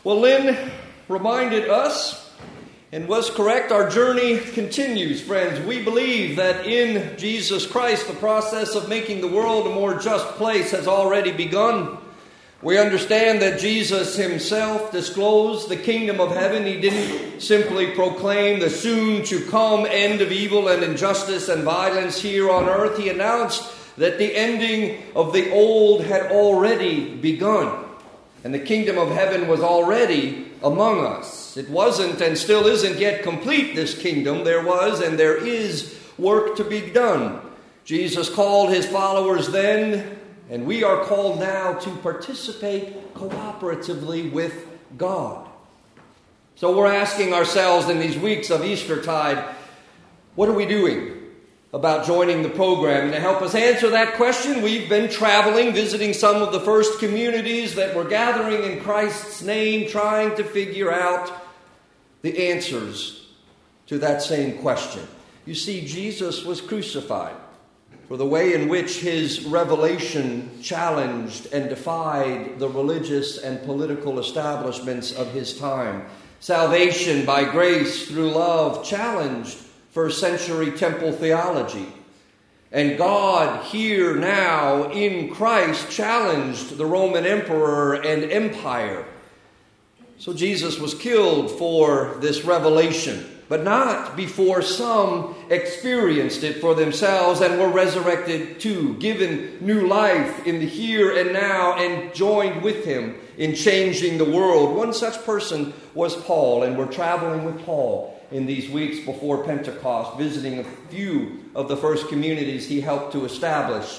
Well, Lynn reminded us, and was correct, our journey continues, friends. We believe that in Jesus Christ, the process of making the world a more just place has already begun. We understand that Jesus himself disclosed the kingdom of heaven. He didn't simply proclaim the soon-to-come end of evil and injustice and violence here on earth. He announced that the ending of the old had already begun. And the kingdom of heaven was already among us. It wasn't and still isn't yet complete, this kingdom. There was and there is work to be done. Jesus called his followers then, and we are called now to participate cooperatively with God. So we're asking ourselves in these weeks of Eastertide, what are we doing about joining the program? And to help us answer that question, we've been traveling, visiting some of the first communities that were gathering in Christ's name, trying to figure out the answers to that same question. You see, Jesus was crucified for the way in which his revelation challenged and defied the religious and political establishments of his time. Salvation by grace through love challenged first century temple theology. And God here now in Christ challenged the Roman emperor and empire. So Jesus was killed for this revelation, but not before some experienced it for themselves and were resurrected too, given new life in the here and now, and joined with him in changing the world. One such person was Paul, and we're traveling with Paul in these weeks before Pentecost, visiting a few of the first communities he helped to establish.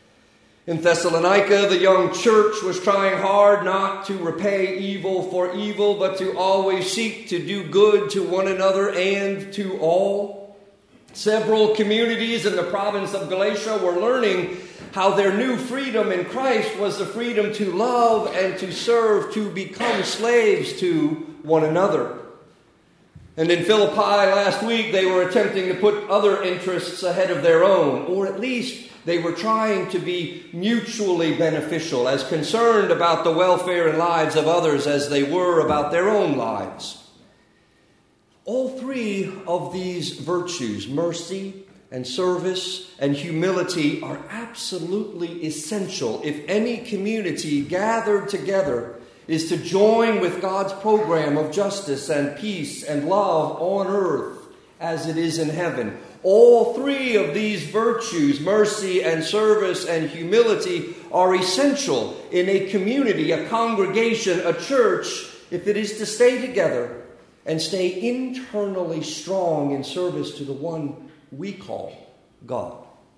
In Thessalonica, the young church was trying hard not to repay evil for evil, but to always seek to do good to one another and to all. Several communities in the province of Galatia were learning how their new freedom in Christ was the freedom to love and to serve, to become slaves to one another. And in Philippi last week, they were attempting to put other interests ahead of their own, or at least they were trying to be mutually beneficial, as concerned about the welfare and lives of others as they were about their own lives. All three of these virtues, mercy and service and humility, are absolutely essential if any community gathered together is to join with God's program of justice and peace and love on earth as it is in heaven. All three of these virtues, mercy and service and humility, are essential in a community, a congregation, a church, if it is to stay together and stay internally strong in service to the one we call God.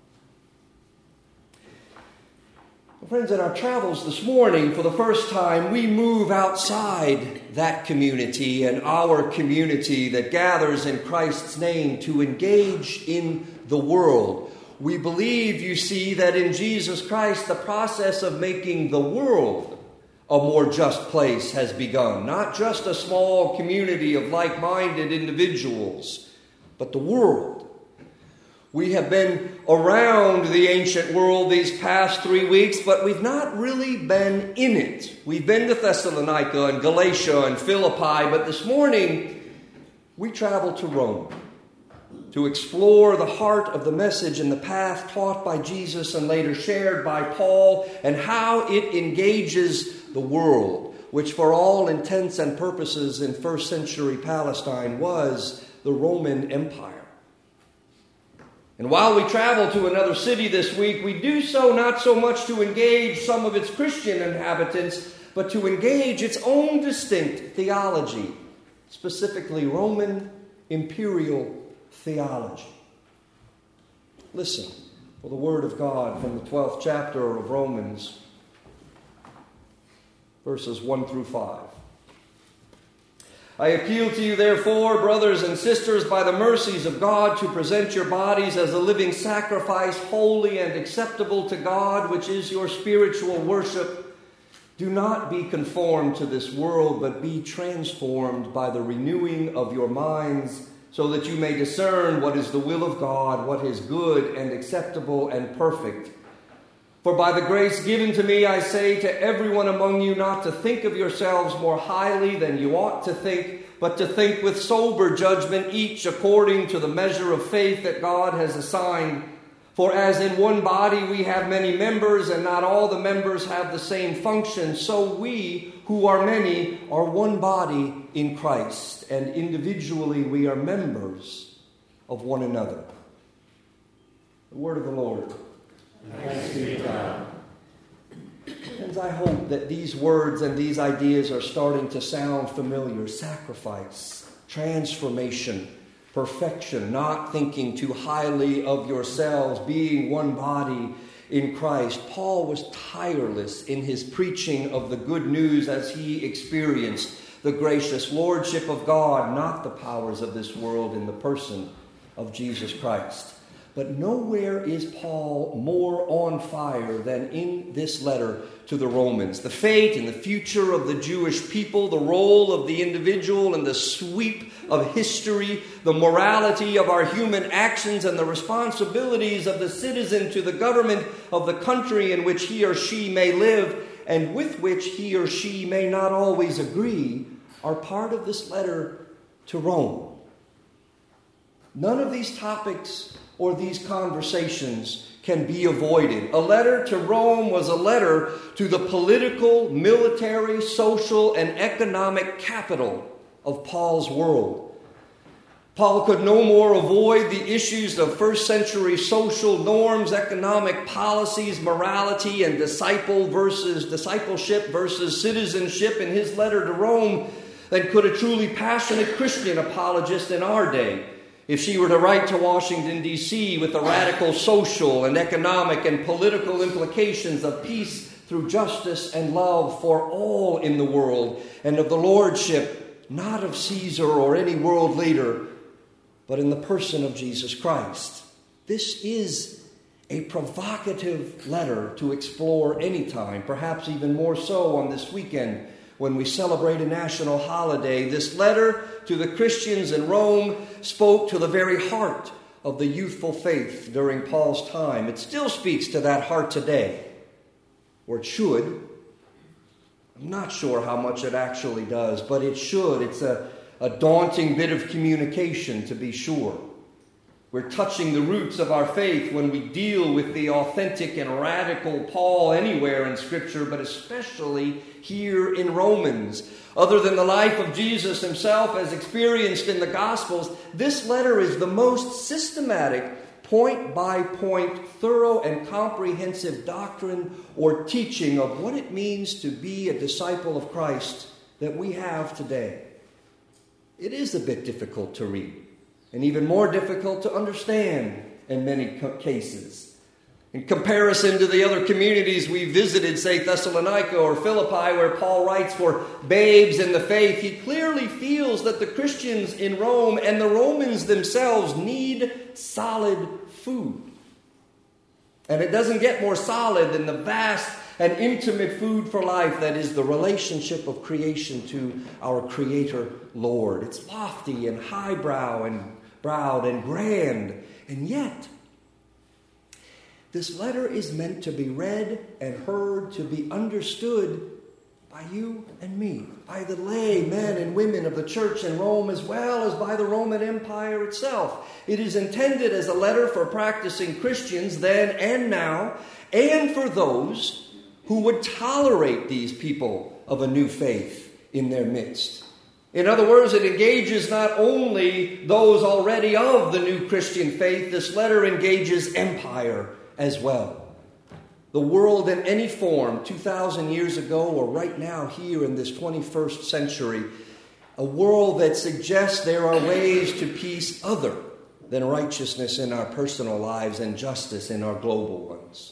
Friends, in our travels this morning, for the first time, we move outside that community and our community that gathers in Christ's name to engage in the world. We believe, you see, that in Jesus Christ, the process of making the world a more just place has begun. Not just a small community of like-minded individuals, but the world. We have been around the ancient world these past 3 weeks, but we've not really been in it. We've been to Thessalonica and Galatia and Philippi, but this morning we travel to Rome to explore the heart of the message and the path taught by Jesus and later shared by Paul, and how it engages the world, which for all intents and purposes in first century Palestine was the Roman Empire. And while we travel to another city this week, we do so not so much to engage some of its Christian inhabitants, but to engage its own distinct theology, specifically Roman imperial theology. Listen for the word of God from the 12th chapter of Romans, verses 1 through 5. I appeal to you, therefore, brothers and sisters, by the mercies of God, to present your bodies as a living sacrifice, holy and acceptable to God, which is your spiritual worship. Do not be conformed to this world, but be transformed by the renewing of your minds, so that you may discern what is the will of God, what is good and acceptable and perfect. For by the grace given to me, I say to everyone among you not to think of yourselves more highly than you ought to think, but to think with sober judgment, each according to the measure of faith that God has assigned. For as in one body we have many members, and not all the members have the same function, so we, who are many, are one body in Christ, and individually we are members of one another. The word of the Lord. Thanks be to God. Friends, I hope that these words and these ideas are starting to sound familiar. Sacrifice, transformation, perfection, not thinking too highly of yourselves, being one body in Christ. Paul was tireless in his preaching of the good news as he experienced the gracious lordship of God, not the powers of this world, in the person of Jesus Christ. But nowhere is Paul more on fire than in this letter to the Romans. The fate and the future of the Jewish people, the role of the individual and the sweep of history, the morality of our human actions, and the responsibilities of the citizen to the government of the country in which he or she may live, and with which he or she may not always agree, are part of this letter to Rome. None of these topics or these conversations can be avoided. A letter to Rome was a letter to the political, military, social, and economic capital of Paul's world. Paul could no more avoid the issues of first century social norms, economic policies, morality, and discipleship versus citizenship in his letter to Rome than could a truly passionate Christian apologist in our day, if she were to write to Washington, D.C. with the radical social and economic and political implications of peace through justice and love for all in the world, and of the lordship not of Caesar or any world leader, but in the person of Jesus Christ. This is a provocative letter to explore anytime, perhaps even more so on this weekend when we celebrate a national holiday. This letter to the Christians in Rome spoke to the very heart of the youthful faith during Paul's time. It still speaks to that heart today, or it should. I'm not sure how much it actually does, but it should. It's a daunting bit of communication, to be sure. We're touching the roots of our faith when we deal with the authentic and radical Paul anywhere in Scripture, but especially here in Romans. Other than the life of Jesus himself as experienced in the Gospels, this letter is the most systematic, point-by-point, thorough and comprehensive doctrine or teaching of what it means to be a disciple of Christ that we have today. It is a bit difficult to read, and even more difficult to understand in many cases. In comparison to the other communities we visited, say Thessalonica or Philippi, where Paul writes for babes in the faith, he clearly feels that the Christians in Rome and the Romans themselves need solid food. And it doesn't get more solid than the vast and intimate food for life that is the relationship of creation to our Creator Lord. It's lofty and highbrow and browed and grand, and yet this letter is meant to be read and heard, to be understood by you and me, by the lay men and women of the church in Rome, as well as by the Roman Empire itself. It is intended as a letter for practicing Christians then and now, and for those who would tolerate these people of a new faith in their midst. In other words, it engages not only those already of the new Christian faith, this letter engages empire as well. The world in any form, 2,000 years ago or right now here in this 21st century, a world that suggests there are ways to peace other than righteousness in our personal lives and justice in our global ones.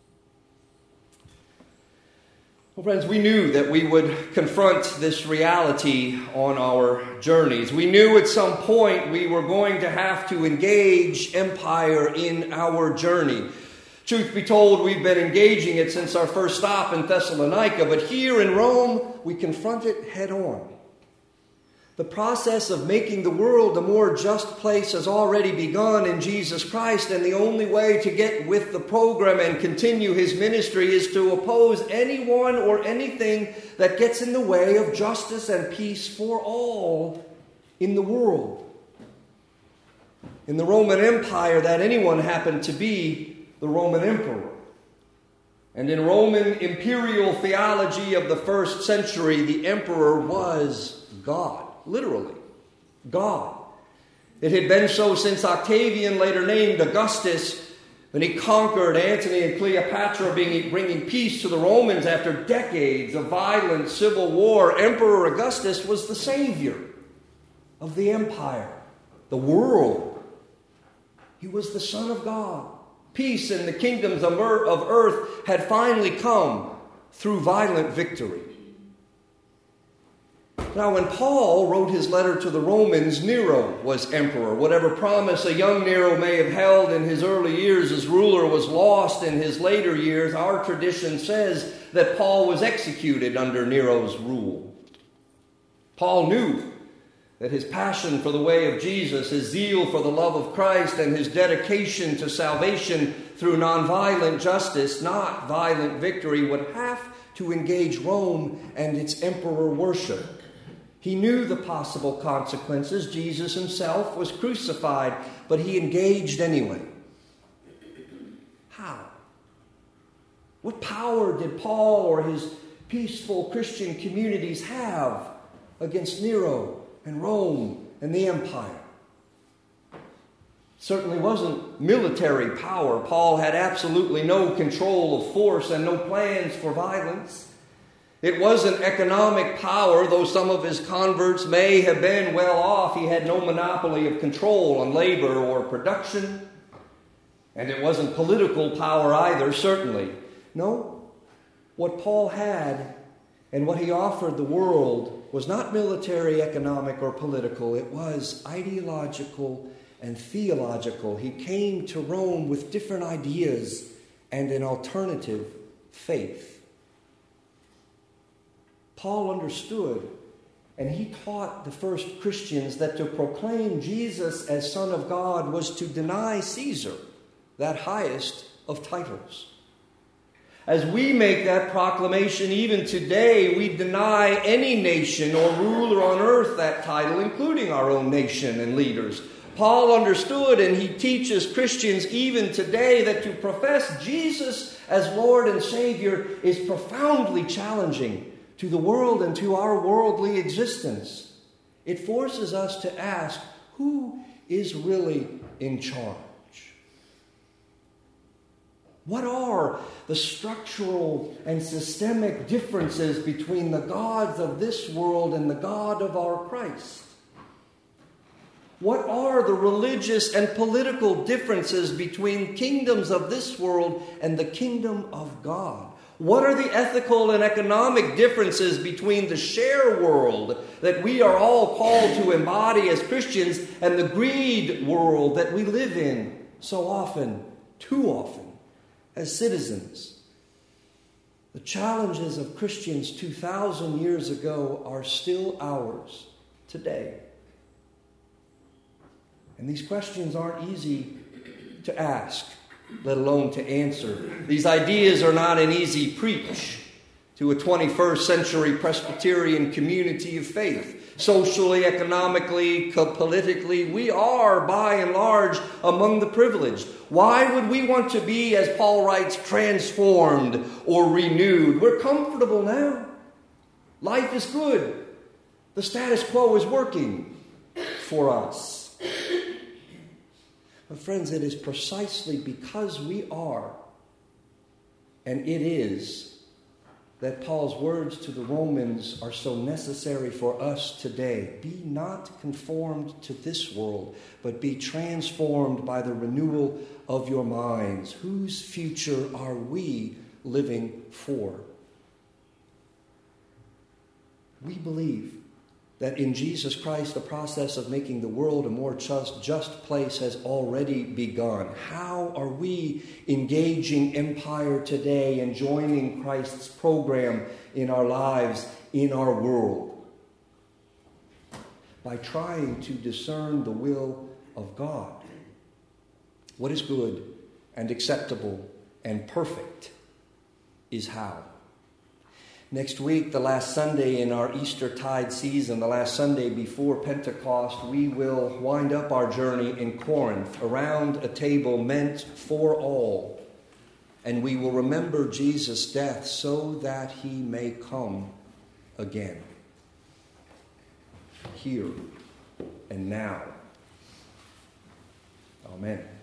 Well, friends, we knew that we would confront this reality on our journeys. We knew at some point we were going to have to engage empire in our journey. Truth be told, we've been engaging it since our first stop in Thessalonica, but here in Rome, we confront it head on. The process of making the world a more just place has already begun in Jesus Christ, and the only way to get with the program and continue his ministry is to oppose anyone or anything that gets in the way of justice and peace for all in the world. In the Roman Empire, that anyone happened to be the Roman emperor. And in Roman imperial theology of the first century, the emperor was God. Literally, God. It had been so since Octavian, later named Augustus, when he conquered Antony and Cleopatra, bringing peace to the Romans after decades of violent civil war. Emperor Augustus was the savior of the empire, the world. He was the Son of God. Peace in the kingdoms of earth had finally come through violent victory. Now, when Paul wrote his letter to the Romans, Nero was emperor. Whatever promise a young Nero may have held in his early years as ruler was lost in his later years. Our tradition says that Paul was executed under Nero's rule. Paul knew that his passion for the way of Jesus, his zeal for the love of Christ, and his dedication to salvation through nonviolent justice, not violent victory, would have to engage Rome and its emperor worship. He knew the possible consequences. Jesus himself was crucified, but he engaged anyway. How? What power did Paul or his peaceful Christian communities have against Nero and Rome and the empire? Certainly wasn't military power. Paul had absolutely no control of force and no plans for violence. It wasn't economic power, though some of his converts may have been well off. He had no monopoly of control on labor or production. And it wasn't political power either, certainly. No, what Paul had and what he offered the world was not military, economic, or political. It was ideological and theological. He came to Rome with different ideas and an alternative faith. Paul understood, and he taught the first Christians that to proclaim Jesus as Son of God was to deny Caesar, that highest of titles. As we make that proclamation even today, we deny any nation or ruler on earth that title, including our own nation and leaders. Paul understood, and he teaches Christians even today, that to profess Jesus as Lord and Savior is profoundly challenging to the world and to our worldly existence. It forces us to ask, who is really in charge? What are the structural and systemic differences between the gods of this world and the God of our Christ? What are the religious and political differences between kingdoms of this world and the kingdom of God? What are the ethical and economic differences between the share world that we are all called to embody as Christians and the greed world that we live in so often, too often, as citizens? The challenges of Christians 2,000 years ago are still ours today. And these questions aren't easy to ask, let alone to answer. These ideas are not an easy preach to a 21st century Presbyterian community of faith. Socially, economically, politically, we are, by and large, among the privileged. Why would we want to be, as Paul writes, transformed or renewed? We're comfortable now. Life is good. The status quo is working for us. But friends, it is precisely because we are, and it is, that Paul's words to the Romans are so necessary for us today. Be not conformed to this world, but be transformed by the renewal of your minds. Whose future are we living for? We believe that in Jesus Christ, the process of making the world a more just place has already begun. How are we engaging empire today and joining Christ's program in our lives, in our world? by trying to discern the will of God. What is good and acceptable and perfect is how. Next week, the last Sunday in our Eastertide season, the last Sunday before Pentecost, we will wind up our journey in Corinth around a table meant for all. And we will remember Jesus' death so that he may come again. Here and now. Amen.